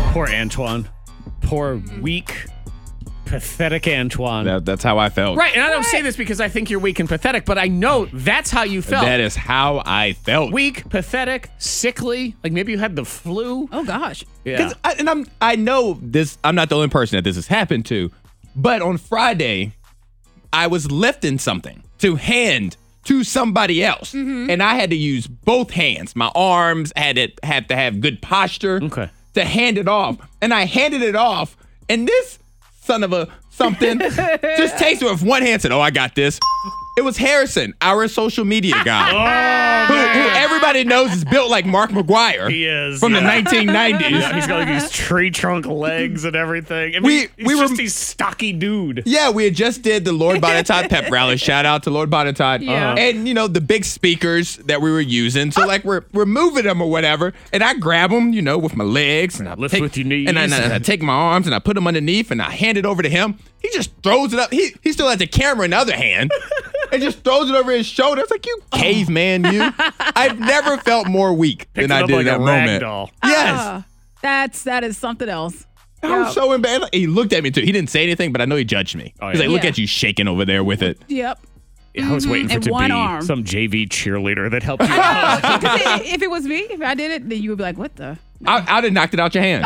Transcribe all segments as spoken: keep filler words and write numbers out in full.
Poor Antoine. Poor, weak, pathetic Antoine. That, that's how I felt. Right, and I don't say this because I think you're weak and pathetic, but I know that's how you felt. That is how I felt. Weak, pathetic, sickly. Like maybe you had the flu. Oh, gosh. Yeah. I, and I'm, I know this, I'm not the only person that this has happened to, but on Friday, I was lifting something to hand to somebody else. Mm-hmm. And I had to use both hands. My arms had to have to have good posture Okay. to hand it off. And I handed it off, and this son of a something just takes it with one hand and said, oh, I got this. It was Harrison, our social media guy, Oh, who, man. who everybody knows is built like Mark McGuire He is. from yeah. the nineteen nineties. Yeah, he's got like these tree trunk legs and everything. I mean, We- he's we were- just a stocky dude. Yeah, we had just did the Lord Botetourt pep rally. Shout out to Lord Botetourt. Yeah. And, you know, the big speakers that we were using. So, like, we're, we're moving them or whatever. And I grab them, you know, with my legs. And I Lift take, with your knees. And I, and I take my arms and I put them underneath and I hand it over to him. He just throws it up. He, he still has the camera in the other hand and just throws it over his shoulder. It's like, you caveman, you. I've never felt more weak Picked than it I up did like in that a rag moment. doll. Yes. Ah, that's, that is something else. I was so embarrassed. He looked at me, too. He didn't say anything, but I know he judged me. Oh, He's yeah. like, look Yeah. at you shaking over there with it. Yep. Yeah, I was waiting for And it to one be arm. some J V cheerleader that helped you out. If it was me, if I did it, then you would be like, what the? I, I'd have knocked it out your hand.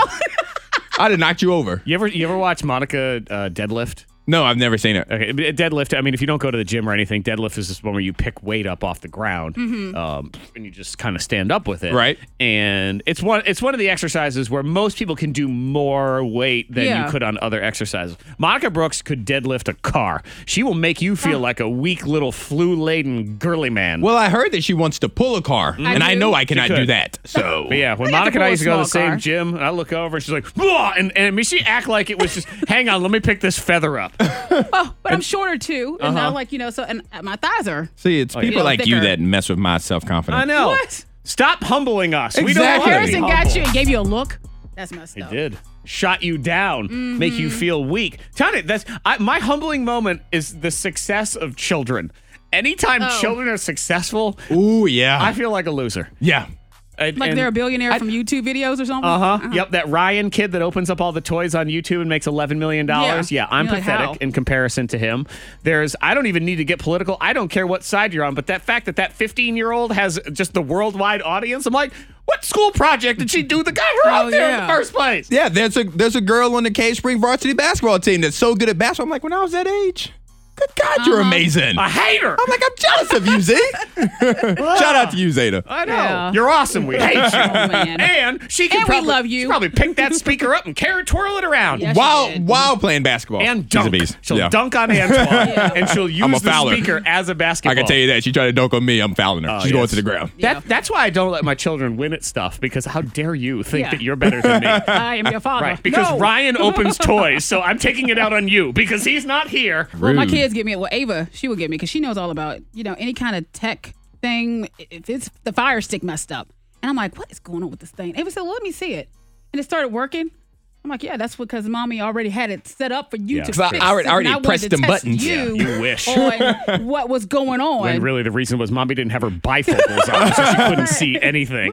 I'd have knocked you over. You ever you ever watch Monica uh, deadlift? No, I've never seen it. Okay, deadlift. I mean, if you don't go to the gym or anything, deadlift is just one where you pick weight up off the ground, um, and you just kind of stand up with it. Right. And it's one. It's one of the exercises where most people can do more weight than Yeah. you could on other exercises. Monica Brooks could deadlift a car. She will make you feel like a weak little flu-laden girly man. Well, I heard that she wants to pull a car, and I do. know I cannot could. do that. So, But yeah, when I got Monica to and I pull a used to go to the small same car. gym, and I look over, and she's like, "Whoa," and, and I mean, she act like it was just, hang on, let me pick this feather up. Oh, but I'm shorter too. And Uh-huh. now, like, you know, so, and my thighs are. see, it's people yeah. like you Thicker. that mess with my self-confidence. I know. What? Stop humbling us. We don't Exactly. want to be Harrison got humble. you and gave you a look. That's messed He up. did. Shot you down, Mm-hmm. make you feel weak. Tony, that's I, my humbling moment is the success of children. Anytime Oh. children are successful, Ooh, yeah. I feel like a loser. yeah. And- Like and- they're a billionaire from YouTube videos or something? Uh-huh. Yep, that Ryan kid that opens up all the toys on YouTube and makes eleven million dollars. Yeah. Yeah, I'm You're like, pathetic how? in comparison to him. There's, I don't even need to get political. I don't care what side you're on, but that fact that that fifteen-year-old has just the worldwide audience, I'm like, what school project did she do that got her out Oh, there in yeah. the first place? Yeah, there's a there's a girl on the Cave Spring varsity basketball team that's so good at basketball. I'm like, when I was that age, good God, you're amazing. I hate her. I'm like, I'm jealous of you, Z. Shout out to you, Zeta. I know. Yeah. You're awesome. We hate you. Oh, man. And she can And we probably, love you. she probably pick that speaker up and carry twirl it around. Yeah, she While did. while playing basketball. And She's a dunk. beast. She'll Yeah. dunk on Antoine, and she'll I'm a use the fouler. speaker as a basketball. I can tell you that. She tried to dunk on me. I'm fouling her. Oh, She's going yes. to the ground. Yeah. That, that's why I don't let my children win at stuff, because how dare you think Yeah. that you're better than me? I am your father. Right, because No. Ryan opens toys, so I'm taking it out on you because he's not here. Well, my Rude. kids get me. Well, Ava, she will get me because she knows all about, you know, any kind of tech thing. If it's the fire stick messed up, and I'm like, what is going on with this thing? Ava said, well, let me see it, and it started working. I'm like, yeah, that's because mommy already had it set up for you Yeah. to 'Cause I fix. already- it, already and I wanted pressed to them test buttons. You, Yeah, you wish. on what was going on. When really the reason was mommy didn't have her bifocals on, so she couldn't see anything.